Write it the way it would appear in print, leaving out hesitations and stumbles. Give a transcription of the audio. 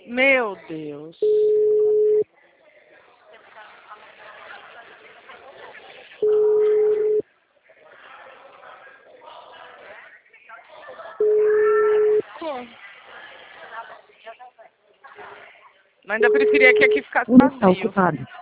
Meu Deus. Mas ainda preferia que aqui ficasse Não está vazio. ocupado.